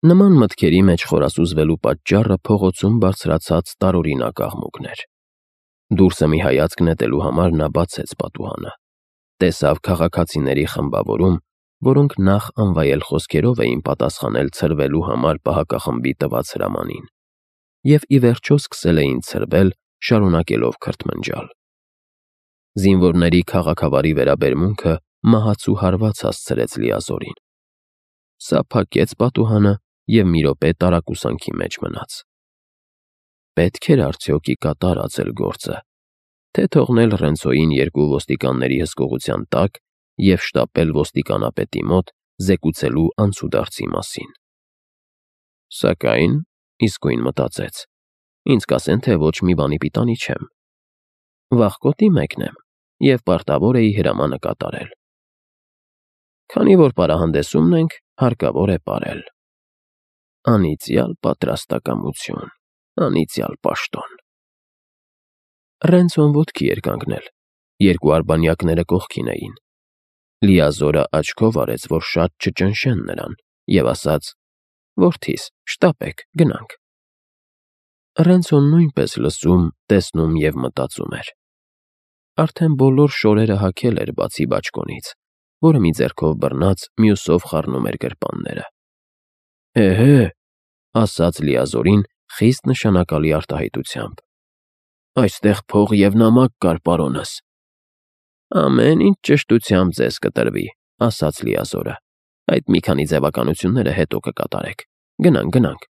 Նման մտքերի մեջ խորասուզվելու պատճառը փողոցում բարձրացած տարօրինակ աղմուկն էր։ Դուրսը մի հայացք նետելու համար նա բացեց պատուհանը։ Տեսավ քաղաքացիների խմբավորում, որոնք նախ անվայել խոսքերով էին պատասխանել ցրվելու համար պահակախմբի տված հրամանին, և ի վերջո սկսել էին ցրվել, շարունակելով քրթմնջալ։ Զինվորների քաղաքավարի վերաբերմունքը մահացու հարված հասցրեց Լիազորին։ Սա փակեց պատուհանը և մի րոպե տարակուսանքի մեջ մնաց։ Պետք էր արդյոք ի կատար ածել գործը, թե թողնել Ռենցոյին երկու ոստիկանների հսկողության տակ և շտապել ոստիկանապետի մոտ զեկուցելու անցուդարձի մասին։ Սակայն, իսկույն մտածեց, ինձ կասեն, թե ոչ մի բանի պիտանի չեմ։ Վաղկոտի մեկն եմ և պարտավոր էի հրամանը կատարել։ Քանի որ պարահանդեսումն ենք, հարկավոր է պարել։ Անիծյալ պատրաստակամություն, անիծյալ պաշտոն։ Ռենցոն ոտքի էր կանգնել, երկու արբանյակները կողքին էին։ Լիազորը աչքով արեց, որ շատ չճնշեն նրան, և ասաց. «Որդիս, շտապեք, գնանք»։ Ռենցոն նույնպես լսում, տեսնում և մտածում էր։ Արդեն բոլոր շորերը հագել էր բացի բաճկոնից, որը մի ձեռքով բռնած, մյուսով խառնում էր գրպանները։ «Էհե», ասաց Լիազորին խիստ նշանակալի արտահայտությամբ։ «Այստեղ փող և նամակ կար, պարոնս»։ «Ամեն ինչ ճշտությամբ ձեզ կտրվի», ասաց Լիազորը։ «Այդ մի քանի ձևականությունները հետո կկատարեք։ Գնանք»։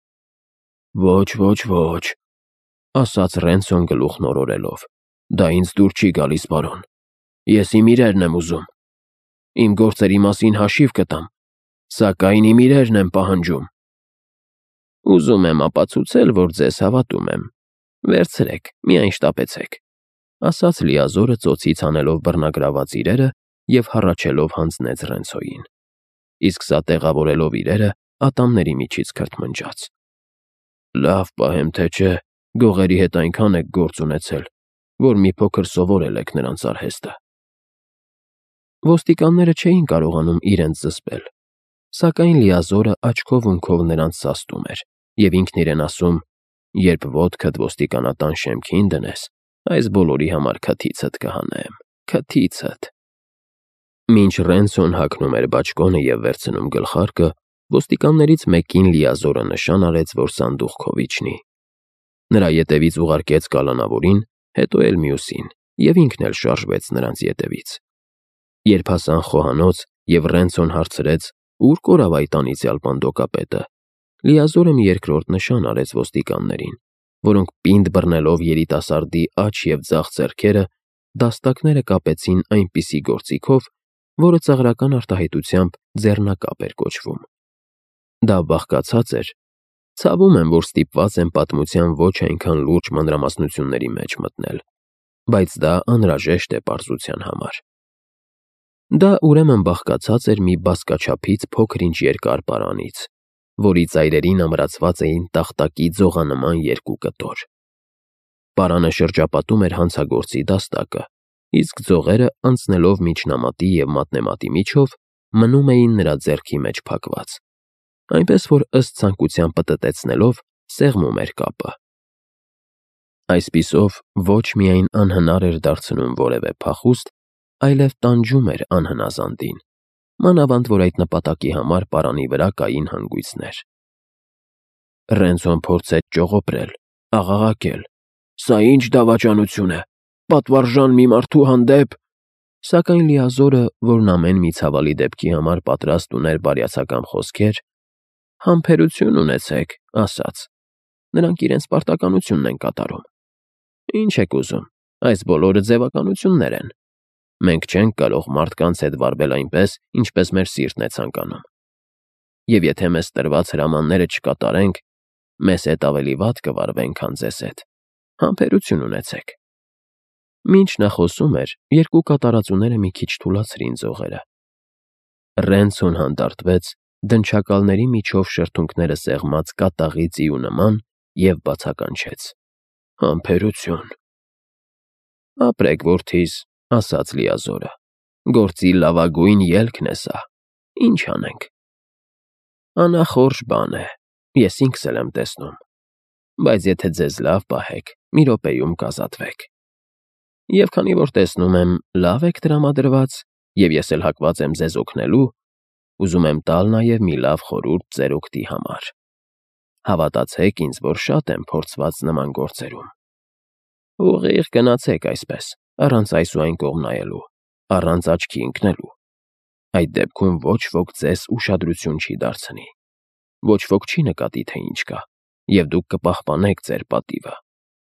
Ոչ, ասաց Ռենցոն գլուխն օրորելով։ Դա ինձ դուր չի գալիս, պարոն։ Ես իմ իրերն եմ ուզում։ Իմ գործերի մասին հաշիվ կտամ, սակայն իմ իրերն եմ պահանջում։ Ուզում եմ ապացուցել, որ ձեզ հավատում եմ։ Վերցրեք, միայն շտապեցեք, ասաց Լիազորը ծոցից հանելով բռնագրաված իրերը և հառաչելով հանձնեց Ռենցոյին։ Իսկ սա տեղավորելով իրերը, ատամների միջից քրթմնջաց։ Լավ պահեմ, թե չէ, գողերի հետ այնքան եք գործ ունեցել, որ մի փոքր սովորել եք նրանց արհեստը։ Ոստիկանները չէին կարողանում իրենց զսպել, սակայն Լիազորը աչքով-ունքով նրանց սաստում էր և ինքն իրեն ասում. «Երբ ոտքդ ոստիկանատան շեմքին դնես, այս բոլորի համար քթիցդ կհանեմ, քթիցդ»։ Մինչ Ռենցոն հագնում էր բաճկոնը և վերցնում գլխարկը, ոստիկաններից մեկին Լիազորը նշան արեց, որ սանդուղքով իջնի։ Նրա ետևից ուղարկեց կալանավորին, հետո էլ մյուսին, և ինքն էլ շարժվեց նրանց ետևից։ Երբ հասան խոհանոց, և Ռենցոն հարցրեց. «Ուր կորավ այդ անիծյալ պնդոկապետը», Լիազորը մի երկրորդ նշան արեց ոստիկաններին, որոնք պինդ բռնելով երիտասարդի աջ և ձախ ձեռքերը, դաստակները կապեցին այնպիսի գործիքով, որը ծաղրական արտահայտությամբ ձեռնակապ էր կոչվում։ Դա բաղկացած էր, ցավում եմ, որ ստիպված եմ պատմության ոչ այնքան լուրջ մանրամասնությունների մեջ մտնել, բայց դա անհրաժեշտ է պարզության համար։ Դա ուրեմն բաղկացած էր մի բազկաչափից փոքր-ինչ երկար պարանից, որի ծայրերին ամրացված էին տախտակի ձողանման երկու կտոր։ Պարանը շրջապատում էր հանցագործի դաստակը, իսկ ձողերը, անցնելով միջնամատի և մատնեմատի միջով, մնում էին նրա ձեռքի մեջ փակված, այնպես որ ըստ ցանկության պտտեցնելով սեղմում էր կապը։ Այսպիսով ոչ միայն անհնար էր դարձնում որևէ փախուստ, այլև տանջում էր անհնազանդին, մանավանդ որ այդ նպատակի համար պարանի վրա կային հանգույցներ։ Ռենցոն փորձեց ճողոպրել, աղաղակել. «Սա ինչ դավաճանություն է, պատվարժան մի մարդու հանդեպ»։ Սակայն Լիազորը, որն ամեն մի ցավալի դեպքի համար պատրաստ ուներ բարյացակամ խոսքեր, «Համբերություն ունեցեք», ասաց։ «Նրանք իրենց պարտականությունն են կատարում։ Ինչ եք ուզում, այս բոլորը ձևականություններ են։ Մենք չենք կարող մարդկանց հետ վարվել այնպես, ինչպես մեր սիրտն է ցանկանում։ Եվ եթե մեզ տրված հրամանները չկատարենք, մեզ հետ ավելի վատ կվարվեն, քան ձեզ հետ։ Համբերություն ունեցեք»։ Մինչ նա խոսում էր, երկու կատարածուները մի քիչ թուլացրին ձողերը։ Ռենցոն հանդարտվեց, դնչակալների միջով շրթունքները սեղմած կատաղի ձիու նման և բացականչեց. «Համբերություն»։ «Ապրեք, որդիս», ասաց Լիազորը։ «Գործի լավագույն ելքն է սա։ Ինչ անենք»։ Անախորժ բան է, Ես ինքս էլ եմ տեսնում։ Բայց եթե ձեզ լավ պահեք, մի րոպեում կազատվեք։ Եվ քանի որ տեսնում եմ, լավ եք տրամադրված, եւ ես էլ հակված եմ ձեզ օգնելու, ուզում եմ տալ նաեւ մի լավ խորհուրդ ձեր օգտի համար։ Հավատացեք ինձ, որ շատ եմ փորձված նման գործերում։ Ուղիղ գնացեք այսպես, առանց այս ու այն կողմ նայելու, առանց աչքի ընկնելու։ Այդ դեպքում ոչ ոք ձեզ ուշադրություն չի դարձնի։ Ոչ ոք չի նկատի, թե ինչ կա, եւ դուք կպահպանեք ձեր պատիվը։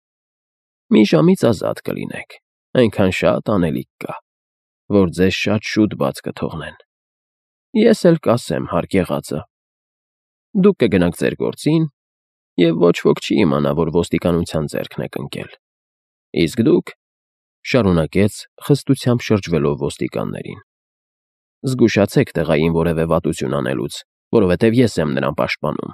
Մի ժամից ազատ կլինեք, այնքան շատ անելիք կա, որ ձեզ շատ շուտ բաց կթողնեն։ Ես էլ կասեմ հարկ եղածը։ Դուք կգնաք ձեր գործին, եւ ոչ ոք չի իմանա, որ ոստիկանության ձեռքն եք ընկել։ Իսկ դուք, շարունակեց խստությամբ շրջվելով ոստիկաններին, զգուշացեք տղային որևէ վատություն անելուց, որովհետև ես եմ նրան պաշտպանում։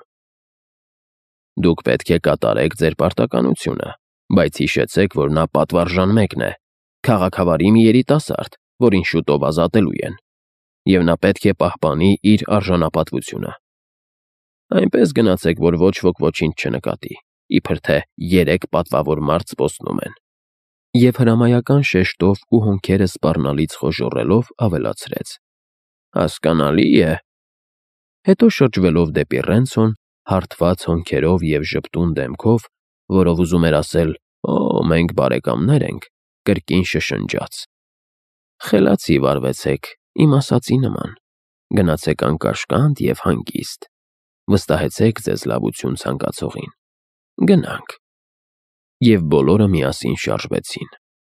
Դուք պետք է կատարեք ձեր պարտականությունը, բայց հիշեցեք, որ նա պատվարժան մեկն է, քաղաքավարի մի երիտասարդ, որին շուտով ազատելու են, եւ նա պետք է պահպանի իր արժանապատվությունը։ Այնպես գնացեք, որ ոչ ոք ոչինչ չնկատի, իբր թե 3 պատվավոր մարդ զբոսնում են։ Եվ հրամայական շեշտով ու հոնքերը սպառնալից խոժոռելով ավելացրեց. Հասկանալի է։ Հետո շրջվելով դեպի Ռենցոն, հարթված հոնքերով եւ ժպտուն դեմքով, որով ուզում էր ասել. «Օ, մենք բարեկամներ ենք», կրկին շշնջաց. «Խելացի վարվեցեք, իմ ասածի նման, գնացեք անկաշկանդ եւ հանգիստ, վստահեցեք ձեզ լավություն ցանկացողին, գնանք»։ Եվ բոլորը միասին շարժվեցին։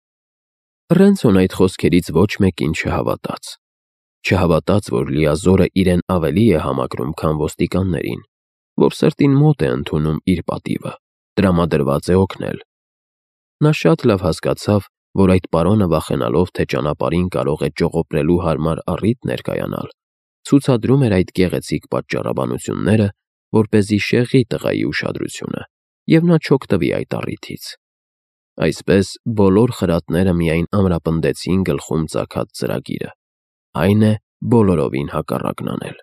Ռենցոն այդ խոսքերից ոչ մեկին չհավատաց։ Չհավատաց, որ լիազորը իրեն ավելի է համակրում, քան ոստիկաններին, որ սրտին մոտ է ընդունում իր պատիվը, տրամադրված է օգնել։ Նա շատ լավ հասկացավ, որ այդ պարոնը վախենալով, թե ճանապարհին կարող է ճողոպրելու հարմար առիթ ներկայանալ, ցուցադրում էր այդ գեղեցիկ պատճառաբանությունները, որպեսզի շեղի տղայի ուշադրությունը, եւ նա չօգտվի այդ առիթից։ Այսպես բոլոր խրատները միայն ամրապնդեցին գլխում ծագած ծրագիրը, այն է բոլորովին հակառակն անել։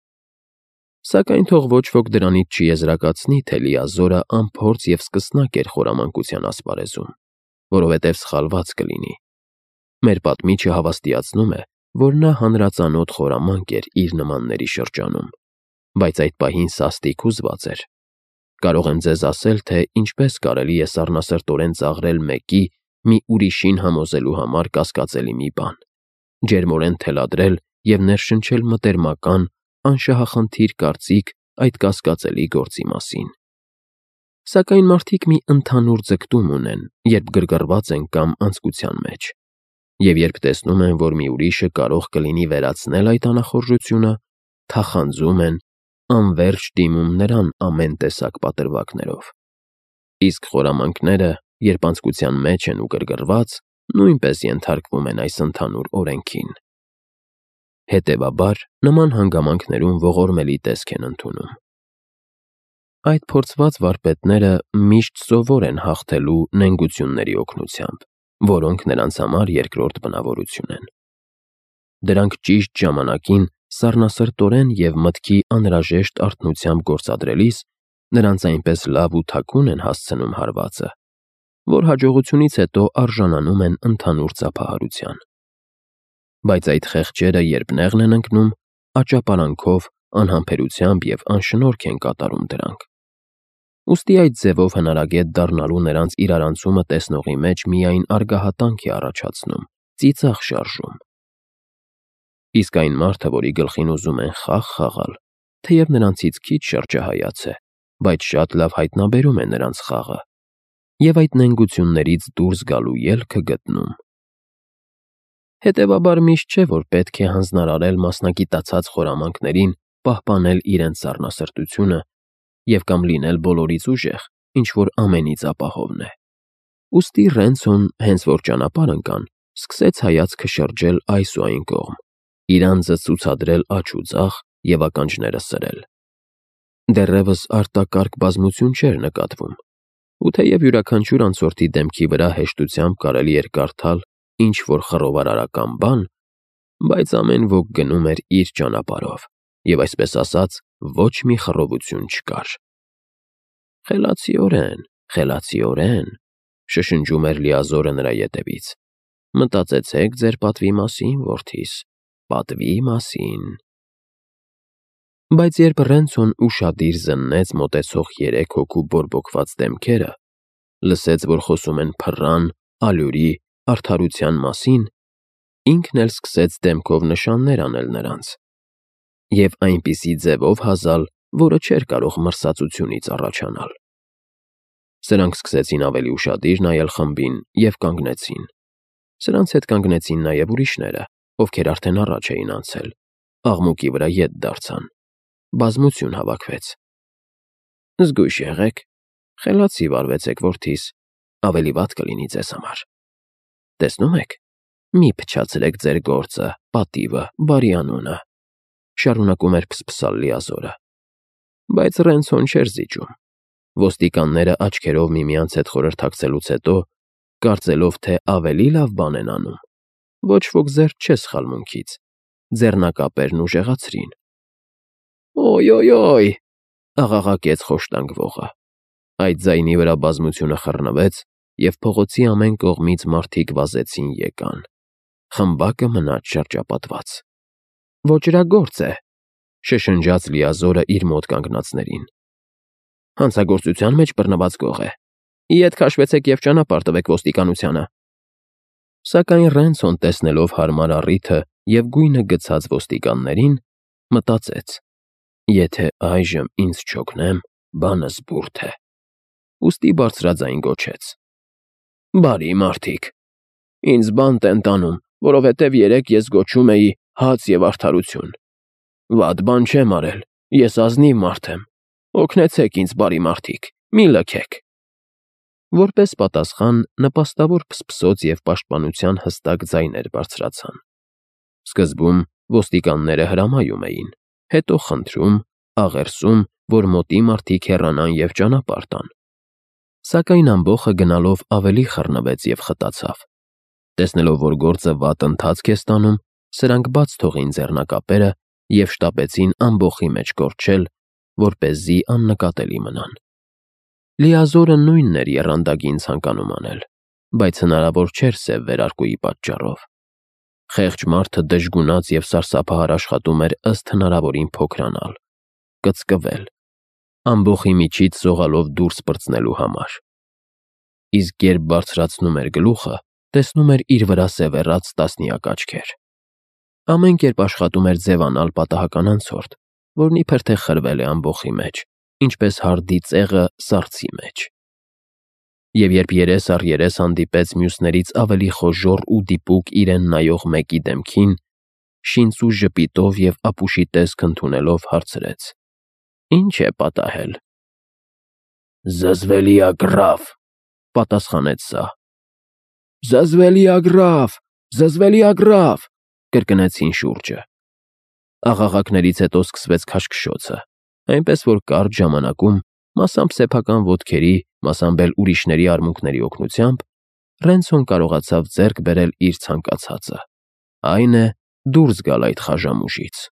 Սակայն թող ոչ ոք դրանից չեզրակացնի, թե լիազորը անփորձ եւ սկսնակ էր խորամանկության ասպարեզում, որովհետև սխալված կլինի։ Մեր պատմիչը հավաստիացնում է, որ նա հանրածանոթ խորամանկ էր իր նմանների շրջանում, բայց այդ պահին սաստիկ հուզված էր։ Կարող եմ ձեզ ասել, թե ինչպես կարելի է սառնասրտորեն ծաղրել մեկի մի ուրիշին համոզելու համար կասկածելի մի բան, ջերմորեն թելադրել եւ ներշնչել մտերմական, անշահախնդիր կարծիք այդ կասկածելի գործի մասին։ Սակայն մարդիկ մի ընդհանուր ձգտում ունեն, երբ գրգռված են կամ անձկության մեջ, եւ երբ տեսնում են, որ մի ուրիշը կարող կլինի վերացնել այդ անախորժությունը, թախանձում են, անվերջ դիմում նրան ամեն տեսակ պատրվակներով։ Իսկ խորամանկները, երբ անձկության մեջ են ու գրգռված, նույնպես ենթարկվում են այս ընդհանուր օրենքին։ Հետևաբար, նման հանգամանքներում ողորմելի տեսք են ընդունում։ Այդ փորձված վարպետները միշտ սովոր են հաղթելու նենգությունների օգնությամբ, որոնք նրանց համար երկրորդ բնավորություն են։ Դրանք ճիշտ ժամանակին սառնասրտորեն եւ մտքի անհրաժեշտ արթնությամբ գործադրելիս նրանց այնպես լավ ու թաքուն են հասցնում հարվածը, որ հաջողությունից հետո արժանանում են ընդհանուր ծափահարության։ Բայց այդ խեղճերը երբ նեղն են ընկնում, աճապարանքով, անհամբերությամբ եւ անշնորհք են կատարում դրանք։ Ուստի այդ ձևով հնարագետ դառնալու նրանց իրարանցումը տեսնողի մեջ միայն արգահատանք է առաջացնում, ծիծաղ շարժում։ Իսկ այն մարդը, որի գլխին ուզում են խաղ խաղալ, թեև նրանցից քիչ շրջահայաց է, բայց շատ լավ հայտնաբերում է նրանց խաղը եւ այդ նենգություններից դուրս գալու ելքը գտնում։ Հետևաբար միշտ չէ, որ պետք է հանձնարարել մասնագիտացած խորամանկներին պահպանել իրենց սառնասրտությունը եւ կամ լինել բոլորից ուժեղ, ինչ որ ամենից ապահովն է։ Ուստի Ռենցոն, հենց որ ճանապարհ ընկան, սկսեց հայացքը շրջել այս ու այն կողմ, իր անձը ցուցադրել աջ ու ձախ եւ ականջները սրել։ Դեռևս արտակարգ բազմություն չէր նկատվում, ու թեև յուրաքանչյուր անցորդի դեմքի վրա հեշտությամբ կարելի էր կարդալ ինչ որ խռովարարական բան, բայց ամեն ոք գնում էր իր ճանապարհով, եւ այսպես ասած, ոչ մի խռովություն չկար։ Խելացիորեն, շշնջում էր Լիազորը նրա ետևից։ Մտածեցեք ձեր պատվի մասին, որդիս, պատվի մասին։ Բայց երբ Ռենցոն ուշադիր զննեց մոտեցող 3 հոգու բորբոքված դեմքերը, լսեց, որ խոսում են փռան, ալյուրի, արդարության մասին, ինքն էլ սկսեց դեմքով նշաններ անել նրանց և այնպիսի ձևով հազալ, որը չէր կարող մրսածությունից առաջանալ։ Սրանք սկսեցին ավելի ուշադիր նայել խմբին և կանգնեցին։ Սրանց հետ կանգնեցին նաև ուրիշները, ովքեր արդեն առաջ էին անցել, աղմուկի վրա ետ դարձան։ Բազմություն հավաքվեց։ Զգույշ եղեք, խելացի վարվեցեք, որդիս, ավելի վատ կլինի ձեզ համար։ Տեսնում եք, մի փչացրեք ձեր գործը, պատիվը, բարի անունը, շարունակում էր փսփսալ Լիազորը։ Բայց Ռենցոն չէր զիջում։ Ոստիկանները աչքերով միմյանց հետ խորհրդակցելուց հետո, կարծելով, թե ավելի լավ բան են անում, ոչ ոք զերծ չէ սխալմունքից, ձեռնակապերն ուժեղացրին։ Օյ, աղաղակեց խոշտանգվողը։ Այդ ձայնի վրա բազմությունը խռնվեց, և փողոցի ամեն կողմից մարդիկ վազեցին եկան։ Խմբակը մնաց շրջապատված։ Ոճրագործ է, շշնջաց Լիազորը իր մոտ կանգնածներին։ Հանցագործության մեջ բռնված գող է։ Ետ քաշվեցեք և ճանապարհ տվեք ոստիկանությանը։ Սակայն Ռենցոն, տեսնելով հարմար առիթը և գույնը գցած ոստիկաններին, մտածեց. եթե այժմ ինձ չօգնեմ, բանս բուրդ է։ Ուստի բարձրաձայն գոչեց. Բարի մարդիկ, ինձ բանտ են տանում, որովհետև երեկ ես գոչում էի հաց և արդարություն։ Վատ բան չեմ արել, ես ազնիվ մարդ եմ։ Օգնեցեք ինձ, բարի մարդիկ, մի լքեք։ Որպես պատասխան նպաստավոր փսփսոց և պաշտպանության հստակ ձայներ բարձրացան։ Սկզբում ոստիկանները հրամայում էին, հետո խնդրում, աղերսում, որ մոտի մարդիկ հեռանան և ճանապարհ տան։ Սակայն ամբոխը գնալով ավելի խռնվեց և խտացավ։ Տեսնելով, որ գործը վատ ընթացք է ստանում, սրանք բաց թողին ձեռնակապերը և շտապեցին ամբոխի մեջ կորչել, որպեսզի աննկատելի մնան։ Լիազորը նույնն էր եռանդագին ցանկանում անել, բայց հնարավոր չէր սև վերարկուի պատճառով։ Խեղճ մարդը դժգունած և սարսափահար աշխատում էր ըստ հնարավորին փոքրանալ, կծկվել, ամբոխի միջից սողալով դուրս պրծնելու համար։ Իսկ երբ բարձրացնում էր գլուխը, տեսնում էր իր վրա սևեռած տասնյակ աչքեր։ Ամեն կերպ աշխատում էր ձևանալ պատահական անցորդ, որն իբր թե խրվել է ամբոխի մեջ, ինչպես հարդի ծեղը սառցի մեջ։ Եվ երբ երես առ երես հանդիպեց մյուսներից ավելի խոժոռ ու դիպուկ իրեն նայող մեկի դեմքին, շինծու ժպիտով և ապուշի տեսք ընդունելով հարցրեց. Ինչ է պատահել։ Զզվելի ագռավ, պատասխանեց սա։ Զզվելի ագռավ, կրկնեցին շուրջը։ Աղաղակներից հետո սկսվեց քաշքշոցը, այնպես որ կարճ ժամանակում, մասամբ սեփական ոտքերի, մասամբ էլ ուրիշների արմունկների օգնությամբ, Ռենցոն կարողացավ ձեռք բերել իր ցանկացածը, այն է, դուրս գալ այդ խաժամուժից։